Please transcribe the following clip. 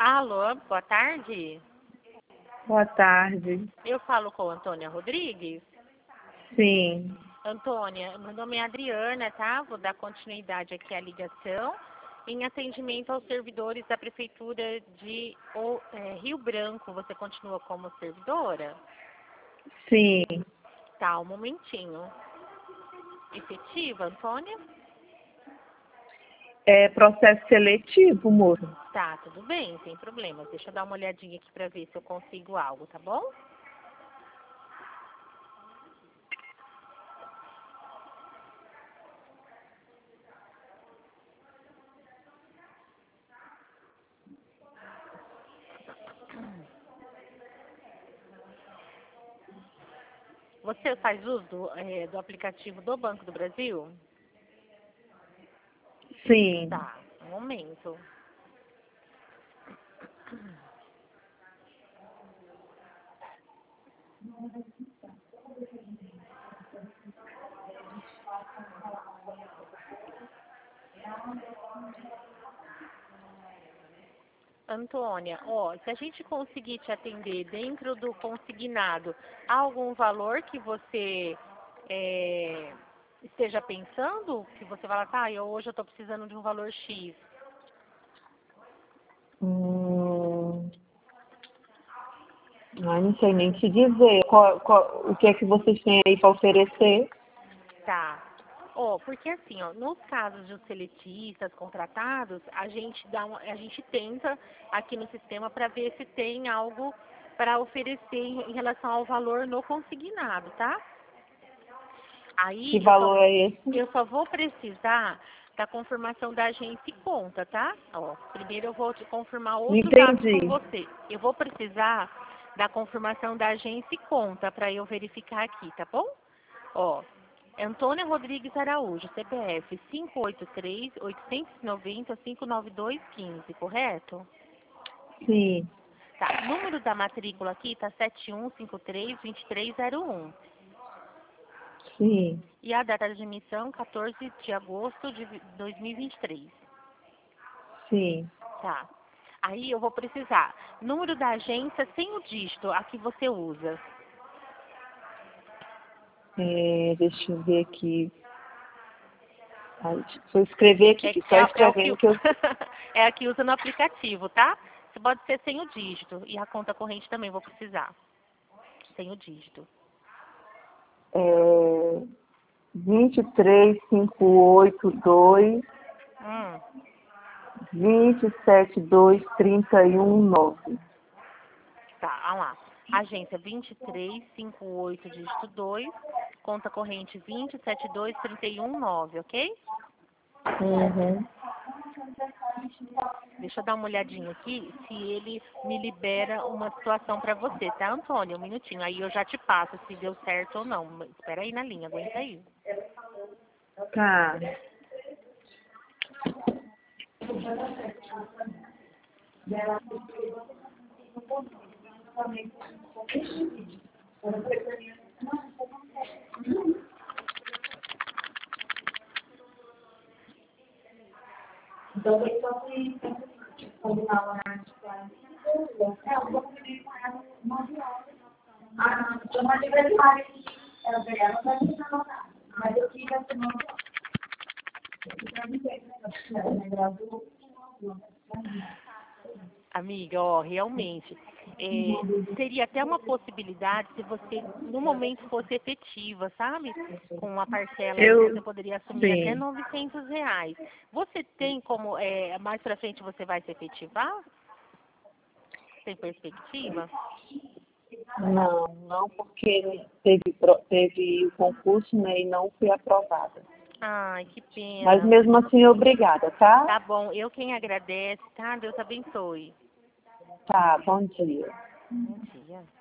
Alô, boa tarde. Boa tarde. Eu falo com a Antônia Rodrigues. Sim. Antônia, meu nome é Adriana, tá? Vou dar continuidade aqui à ligação em atendimento aos servidores da Prefeitura de Rio Branco. Você continua como servidora? Sim. Tá, um momentinho. Efetiva, Antônia? É processo seletivo, moço. Tá, tudo bem, sem problemas. Deixa eu dar uma olhadinha aqui pra ver se eu consigo algo, tá bom? Você faz uso do aplicativo do Banco do Brasil? Sim. Tá, um momento. Antônia, ó, se a gente conseguir te atender dentro do consignado, há algum valor que você esteja pensando? Que você fala, tá, hoje eu estou precisando de um valor X. Não sei nem te dizer o que é que vocês têm aí para oferecer. Tá. Ó, porque assim, ó, nos casos de seletistas contratados, a gente tenta aqui no sistema para ver se tem algo para oferecer em relação ao valor no consignado, tá? Aí Que valor é esse? eu só vou precisar da confirmação da agência e conta, tá? Ó, primeiro eu vou te confirmar outros dados com Entendi. você. Eu vou precisar da confirmação da agência e conta para eu verificar aqui, tá bom? Ó, Antônia Rodrigues Araújo, CPF 583-890-59215, correto? Sim. Tá, número da matrícula aqui tá 7153-2301. Sim. E a data de emissão, 14 de agosto de 2023. Sim. Tá. Aí eu vou precisar número da agência sem o dígito, a que você usa. Deixa eu ver aqui. Vou escrever aqui, que só É o que, escrevendo que eu... é a que usa no aplicativo, tá? Você pode ser sem o dígito. E a conta corrente também vou precisar. Sem o dígito. 23582 27231 Tá, vamos lá. Agência 2358, dígito 2. Conta corrente 2723119, ok? Uhum. Deixa eu dar uma olhadinha aqui se ele me libera uma situação para você, tá, Antônio? Um minutinho. Aí eu já te passo se deu certo ou não. Espera aí na linha, aguenta aí. Tá. Amiga, ó, realmente, seria até uma possibilidade se você, no momento, fosse efetiva, sabe? Com uma parcela aí que você poderia assumir até Sim. R$ 900. Você tem como, mais pra frente você vai se efetivar? Tem perspectiva? Não, porque teve o concurso, né, e não fui aprovada. Ai, que Mas pena. mesmo assim, obrigada, tá? Tá bom, eu quem agradece, tá? Deus abençoe. Tá, bom dia. Bom dia.